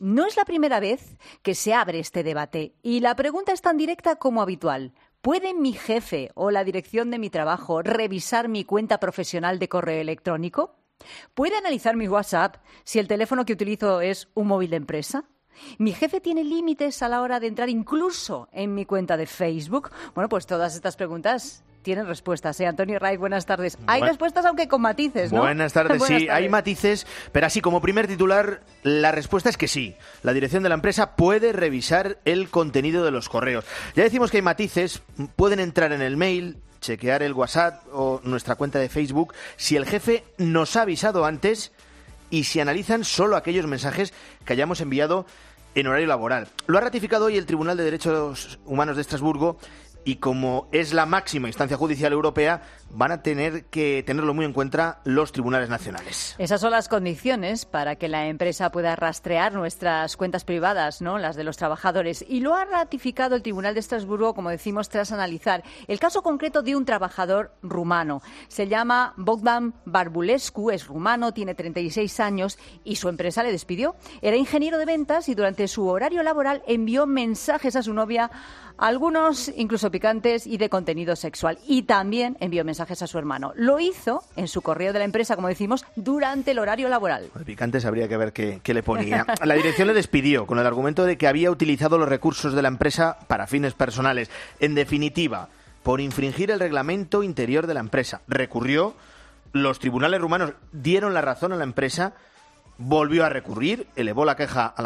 no es la primera vez que se abre este debate y la pregunta es tan directa como habitual. ¿Puede mi jefe o la dirección de mi trabajo revisar mi cuenta profesional de correo electrónico? ¿Puede analizar mi WhatsApp si el teléfono que utilizo es un móvil de empresa? ¿Mi jefe tiene límites a la hora de entrar incluso en mi cuenta de Facebook? Bueno, pues todas estas preguntas tienen respuestas. Antonio Raiz, buenas tardes. Hay respuestas, aunque con matices, ¿no? Buenas tardes, Buenas sí, tardes. hay matices, pero así como primer titular, la respuesta es que sí. La dirección de la empresa puede revisar el contenido de los correos. Ya decimos que hay matices, pueden entrar en el mail, chequear el WhatsApp o nuestra cuenta de Facebook si el jefe nos ha avisado antes y si analizan solo aquellos mensajes que hayamos enviado en horario laboral. Lo ha ratificado hoy el Tribunal de Derechos Humanos de Estrasburgo y como es la máxima instancia judicial europea, van a tener que tenerlo muy en cuenta los tribunales nacionales. Esas son las condiciones para que la empresa pueda rastrear nuestras cuentas privadas, ¿no?, las de los trabajadores. Y lo ha ratificado el Tribunal de Estrasburgo, como decimos, tras analizar el caso concreto de un trabajador rumano. Se llama Bogdan Barbulescu, es rumano, tiene 36 años y su empresa le despidió. Era ingeniero de ventas y durante su horario laboral envió mensajes a su novia, algunos incluso picantes y de contenido sexual. Y también envió mensajes a su hermano. Lo hizo en su correo de la empresa, como decimos, durante el horario laboral. De picantes habría que ver qué le ponía. La dirección le despidió con el argumento de que había utilizado los recursos de la empresa para fines personales. En definitiva, por infringir el reglamento interior de la empresa. Recurrió, los tribunales rumanos dieron la razón a la empresa, volvió a recurrir, elevó la queja a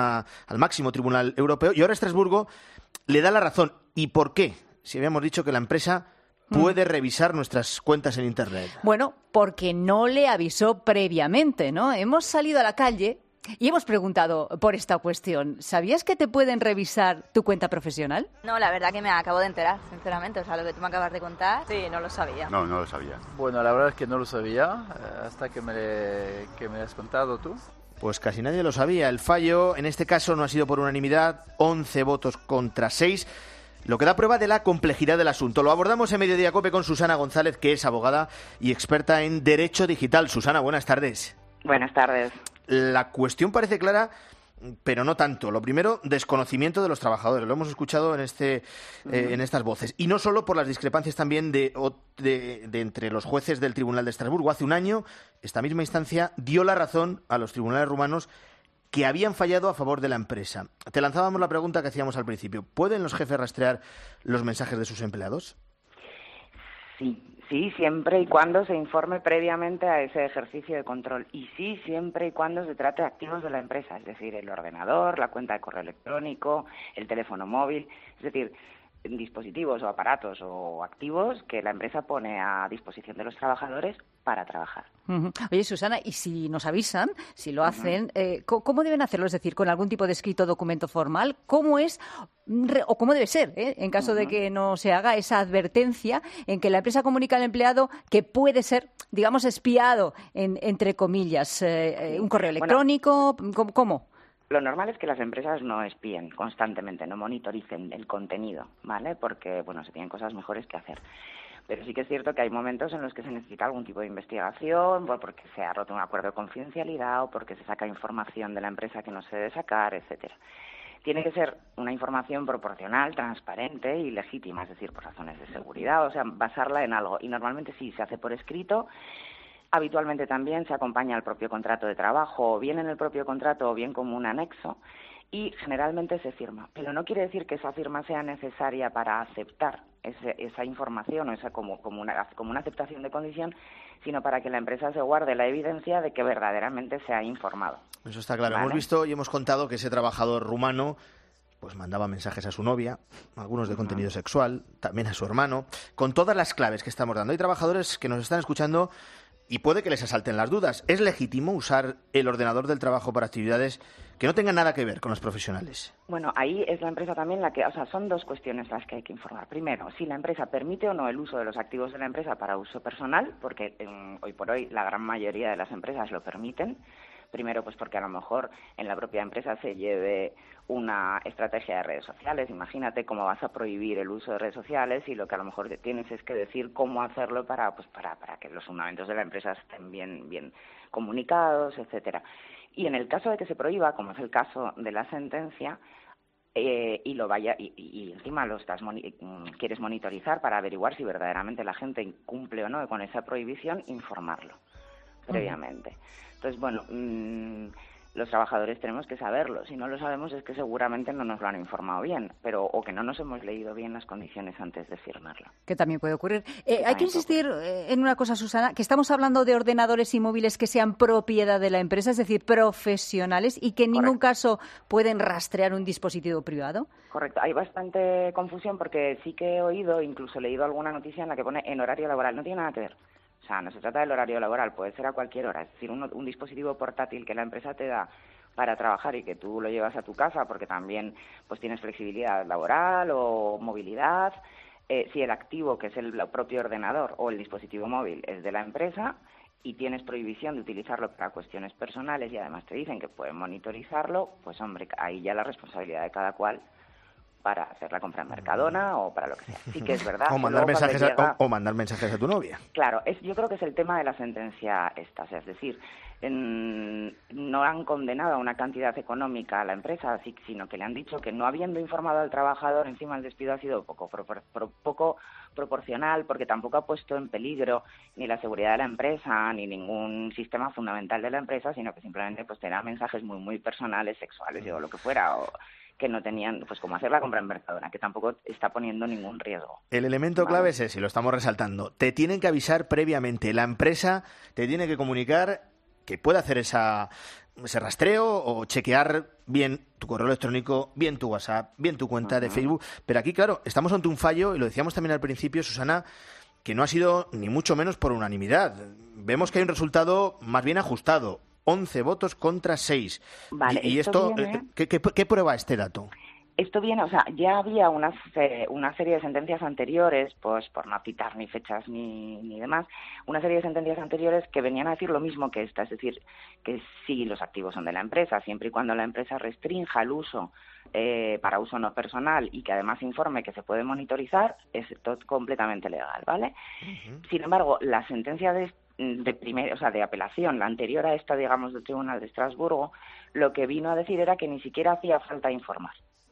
al máximo tribunal europeo y ahora Estrasburgo le da la razón. ¿Y por qué? Si habíamos dicho que la empresa puede revisar nuestras cuentas en Internet. Bueno, porque no le avisó previamente, ¿no? Hemos salido a la calle y hemos preguntado por esta cuestión. ¿Sabías que te pueden revisar tu cuenta profesional? No, la verdad que me acabo de enterar, sinceramente. O sea, lo que tú me acabas de contar, sí, no lo sabía. No lo sabía. Bueno, la verdad es que no lo sabía hasta que me has contado tú. Pues casi nadie lo sabía. El fallo, en este caso, no ha sido por unanimidad, 11 votos contra 6, lo que da prueba de la complejidad del asunto. Lo abordamos en Mediodía COPE con Susana González, que es abogada y experta en Derecho Digital. Susana, buenas tardes. Buenas tardes. La cuestión parece clara, pero no tanto. Lo primero, desconocimiento de los trabajadores. Lo hemos escuchado en estas voces. Y no solo por las discrepancias también de entre los jueces del Tribunal de Estrasburgo. Hace un año, esta misma instancia dio la razón a los tribunales rumanos que habían fallado a favor de la empresa. Te lanzábamos la pregunta que hacíamos al principio. ¿Pueden los jefes rastrear los mensajes de sus empleados? Sí, siempre y cuando se informe previamente a ese ejercicio de control. Y sí, siempre y cuando se trate de activos de la empresa, es decir, el ordenador, la cuenta de correo electrónico, el teléfono móvil, es decir, dispositivos o aparatos o activos que la empresa pone a disposición de los trabajadores para trabajar. Uh-huh. Oye, Susana, y si nos avisan, si lo hacen, ¿cómo deben hacerlo? Es decir, ¿con algún tipo de escrito documento formal? ¿Cómo es o cómo debe ser, en caso de que no se haga esa advertencia en que la empresa comunica al empleado que puede ser, digamos, espiado, entre comillas? ¿Un correo electrónico? Bueno, ¿cómo? Lo normal es que las empresas no espíen constantemente, no monitoricen el contenido, ¿vale? Porque, bueno, se tienen cosas mejores que hacer. Pero sí que es cierto que hay momentos en los que se necesita algún tipo de investigación, porque se ha roto un acuerdo de confidencialidad o porque se saca información de la empresa que no se debe sacar, etcétera. Tiene que ser una información proporcional, transparente y legítima, es decir, por razones de seguridad, o sea, basarla en algo. Y normalmente sí, se hace por escrito. Habitualmente también se acompaña al propio contrato de trabajo, o bien en el propio contrato o bien como un anexo, y generalmente se firma. Pero no quiere decir que esa firma sea necesaria para aceptar esa información o esa como una aceptación de condición, sino para que la empresa se guarde la evidencia de que verdaderamente se ha informado. Eso está claro. ¿Vale? Hemos visto y hemos contado que ese trabajador rumano pues mandaba mensajes a su novia, algunos de contenido sexual, también a su hermano, con todas las claves que estamos dando. Hay trabajadores que nos están escuchando y puede que les asalten las dudas. ¿Es legítimo usar el ordenador del trabajo para actividades que no tengan nada que ver con los profesionales? Bueno, ahí es la empresa también son dos cuestiones las que hay que informar. Primero, si la empresa permite o no el uso de los activos de la empresa para uso personal, porque hoy por hoy la gran mayoría de las empresas lo permiten. Primero, pues porque a lo mejor en la propia empresa se lleve una estrategia de redes sociales. Imagínate cómo vas a prohibir el uso de redes sociales y lo que a lo mejor tienes es que decir cómo hacerlo para que los fundamentos de la empresa estén bien comunicados, etcétera. Y en el caso de que se prohíba, como es el caso de la sentencia, y encima quieres monitorizar para averiguar si verdaderamente la gente incumple o no con esa prohibición, informarlo previamente. Entonces, bueno, los trabajadores tenemos que saberlo. Si no lo sabemos es que seguramente no nos lo han informado bien, o que no nos hemos leído bien las condiciones antes de firmarlo. Que también puede ocurrir. Hay que insistir en una cosa, Susana, que estamos hablando de ordenadores y móviles que sean propiedad de la empresa, es decir, profesionales, y que en ningún caso pueden rastrear un dispositivo privado. Correcto. Hay bastante confusión porque sí que he oído, incluso leído alguna noticia en la que pone en horario laboral. No tiene nada que ver. O sea, no se trata del horario laboral, puede ser a cualquier hora. Es decir, un dispositivo portátil que la empresa te da para trabajar y que tú lo llevas a tu casa porque también pues tienes flexibilidad laboral o movilidad. Si el activo, que es el propio ordenador o el dispositivo móvil, es de la empresa y tienes prohibición de utilizarlo para cuestiones personales y además te dicen que pueden monitorizarlo, pues hombre, ahí ya la responsabilidad de cada cual para hacer la compra en Mercadona o para lo que sea. Sí que es verdad. o mandar mensajes a tu novia. Claro, yo creo que es el tema de la sentencia esta. O sea, es decir, no han condenado a una cantidad económica a la empresa, sino que le han dicho que no habiendo informado al trabajador, encima el despido ha sido poco proporcional, porque tampoco ha puesto en peligro ni la seguridad de la empresa, ni ningún sistema fundamental de la empresa, sino que simplemente pues tenía mensajes muy, muy personales, sexuales o lo que fuera, o que no tenían, pues como hacer la compra en Mercadona, que tampoco está poniendo ningún riesgo. El elemento clave es ese, y lo estamos resaltando. Te tienen que avisar previamente. La empresa te tiene que comunicar que puede hacer ese rastreo o chequear bien tu correo electrónico, bien tu WhatsApp, bien tu cuenta de Facebook. Pero aquí, claro, estamos ante un fallo, y lo decíamos también al principio, Susana, que no ha sido ni mucho menos por unanimidad. Vemos que hay un resultado más bien ajustado. 11 votos contra 6. Vale, y esto ¿qué prueba este dato? Esto viene, o sea, ya había una serie de sentencias anteriores, pues por no citar ni fechas ni demás, una serie de sentencias anteriores que venían a decir lo mismo que esta, es decir, que sí los activos son de la empresa, siempre y cuando la empresa restrinja el uso para uso no personal y que además informe que se puede monitorizar, es todo completamente legal, ¿vale? Sin embargo, la sentencia de apelación, la anterior a esta, digamos, del Tribunal de Estrasburgo, lo que vino a decir era que ni siquiera hacía falta informar.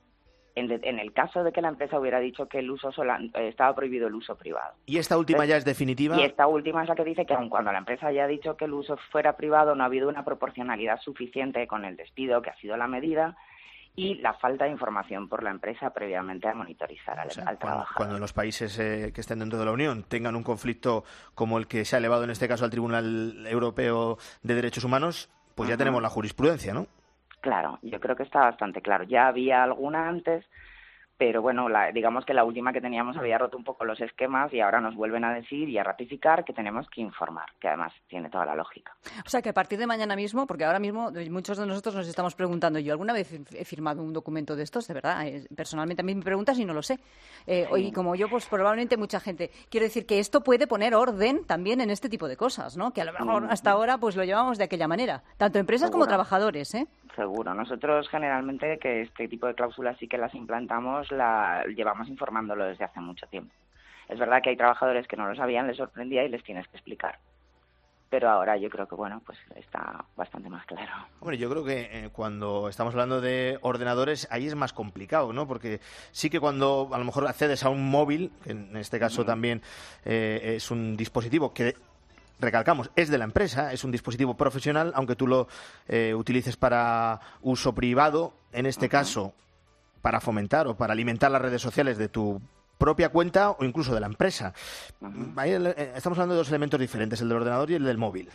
En el caso de que la empresa hubiera dicho que el uso estaba prohibido el uso privado. ¿Y esta última ya es definitiva? Y esta última es la que dice que aun cuando la empresa haya dicho que el uso fuera privado, no ha habido una proporcionalidad suficiente con el despido, que ha sido la medida, y la falta de información por la empresa previamente a monitorizar al trabajador. Cuando los países que estén dentro de la Unión tengan un conflicto como el que se ha elevado en este caso al Tribunal Europeo de Derechos Humanos, pues ya tenemos la jurisprudencia, ¿no? Claro, yo creo que está bastante claro. Ya había alguna antes, pero bueno, digamos que la última que teníamos había roto un poco los esquemas y ahora nos vuelven a decir y a ratificar que tenemos que informar, que además tiene toda la lógica. O sea que a partir de mañana mismo, porque ahora mismo muchos de nosotros nos estamos preguntando, ¿yo alguna vez he firmado un documento de estos? De verdad, personalmente a mí me preguntas y no lo sé. Y como yo, pues probablemente mucha gente. Quiero decir que esto puede poner orden también en este tipo de cosas, ¿no? Que a lo mejor hasta ahora pues lo llevamos de aquella manera, tanto empresas como trabajadores, ¿eh? Seguro. Nosotros generalmente que este tipo de cláusulas sí que las implantamos, llevamos informándolo desde hace mucho tiempo. Es verdad que hay trabajadores que no lo sabían, les sorprendía y les tienes que explicar. Pero ahora yo creo que, bueno, pues está bastante más claro. Hombre, yo creo que cuando estamos hablando de ordenadores, ahí es más complicado, ¿no? Porque sí que cuando a lo mejor accedes a un móvil, que en este caso también es un dispositivo que, recalcamos, es de la empresa, es un dispositivo profesional, aunque tú lo utilices para uso privado, en este caso para fomentar o para alimentar las redes sociales de tu propia cuenta o incluso de la empresa. Ahí estamos hablando de dos elementos diferentes, el del ordenador y el del móvil.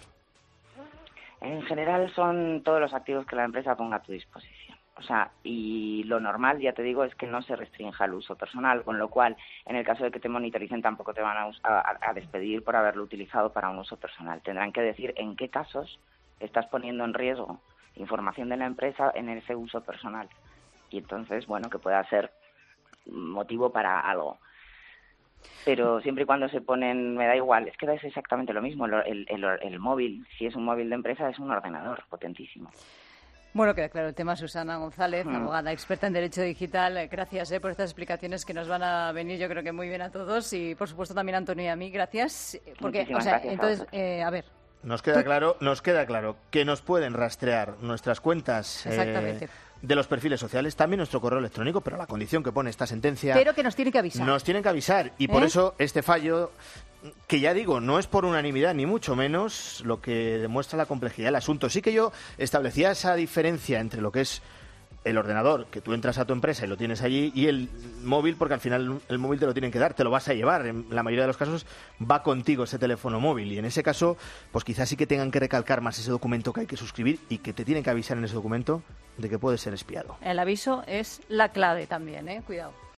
En general son todos los activos que la empresa ponga a tu disposición. O sea, y lo normal, ya te digo, es que no se restrinja el uso personal, con lo cual, en el caso de que te monitoricen, tampoco te van a despedir por haberlo utilizado para un uso personal. Tendrán que decir en qué casos estás poniendo en riesgo información de la empresa en ese uso personal. Y entonces, bueno, que pueda ser motivo para algo. Pero siempre y cuando se ponen, me da igual, es que es exactamente lo mismo. El móvil, si es un móvil de empresa, es un ordenador potentísimo. Bueno, queda claro el tema. Susana González, abogada experta en Derecho Digital. Gracias por estas explicaciones que nos van a venir, yo creo que muy bien a todos. Y, por supuesto, también a Antonio y a mí. Gracias. Porque, gracias entonces, a ver, Nos queda claro que nos pueden rastrear nuestras cuentas de los perfiles sociales, también nuestro correo electrónico, pero a la condición que pone esta sentencia... Pero que nos tienen que avisar. Nos tienen que avisar, y por eso este fallo, que ya digo, no es por unanimidad, ni mucho menos, lo que demuestra la complejidad del asunto. Sí que yo establecía esa diferencia entre lo que es el ordenador, que tú entras a tu empresa y lo tienes allí, y el móvil, porque al final el móvil te lo tienen que dar, te lo vas a llevar. En la mayoría de los casos va contigo ese teléfono móvil, y en ese caso, pues quizás sí que tengan que recalcar más ese documento que hay que suscribir y que te tienen que avisar en ese documento de que puede ser espiado. El aviso es la clave también, cuidado.